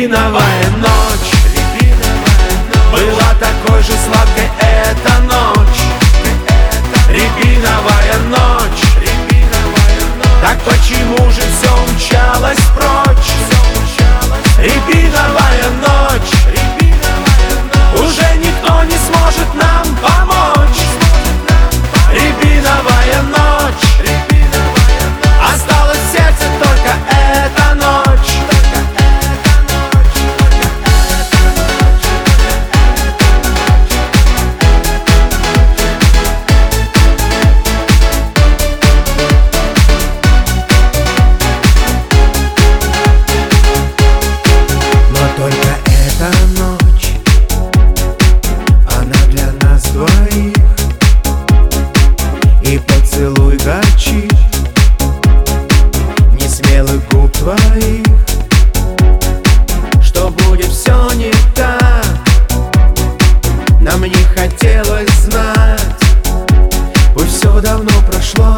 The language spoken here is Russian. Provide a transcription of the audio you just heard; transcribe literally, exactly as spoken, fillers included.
Рябиновая ночь, была такой же сладкой эта ночь. Рябиновая ночь, так почему же все умчалось прочь? Рябиновая ночь, уже никто не сможет нам помочь. Рябиновая ночь, осталась в сердце только эта ночь. Только эта ночь, она для нас двоих. И поцелуй горчит несмелых губ твоих. Что будет все не так, нам не хотелось знать. Пусть все давно прошло,